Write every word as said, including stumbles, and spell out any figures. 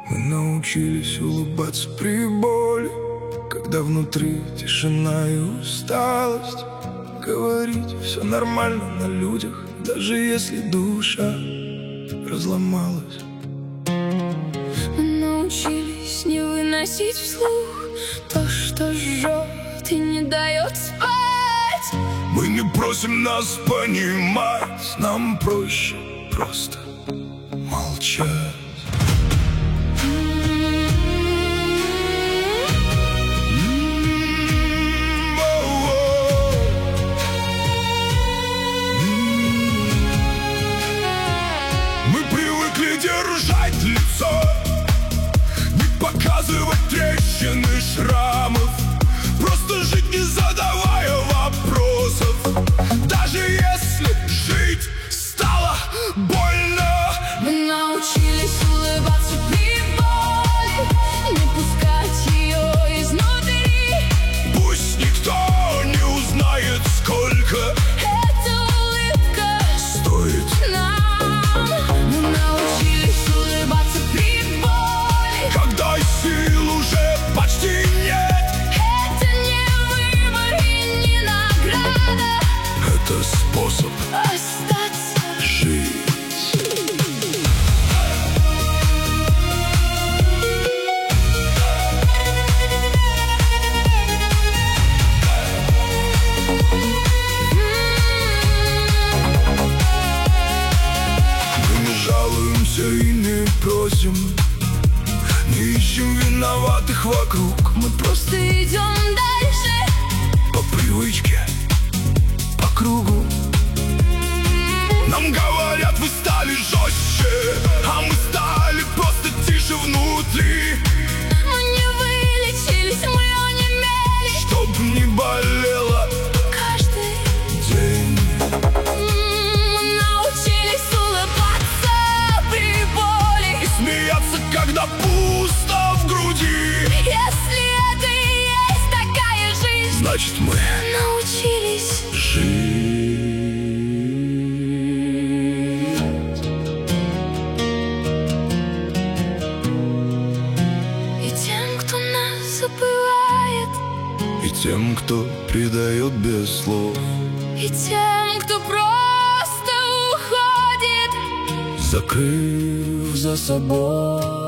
Мы научились улыбаться при боли, когда внутри тишина и усталость. Говорить все нормально на людях, даже если душа разломалась. Мы научились не выносить вслух то, что жжет и не дает спать. Мы не просим нас понимать, нам проще просто молчать. Держать лицо, не показывать трещины, шрамов, просто жить, не задавая вопросов. Даже если жить стало больно. Мы научились улыбаться при боли, не пускать ее изнутри. Пусть никто не узнает, сколько эта улыбка стоит нам. Мы научились улыбаться при боли, когда сил уже почти нет. это не выбор и не награда, Это способ остаться жить. И не просим, не ищем виноватых вокруг. Мы просто идем дальше по привычке, по кругу. Нам говорят, вы стали жестче, а мы стали просто тише внутри. Мы не вылечились, мы онемели, Чтоб не болело каждый день. Мы научились улыбаться при боли, Смеяться, когда пусто в груди. если это и есть такая жизнь, Значит, мы научились жить. и тем, кто нас забывает, И тем, кто предает без слов, и тем, кто просто уходит, закрыв за собой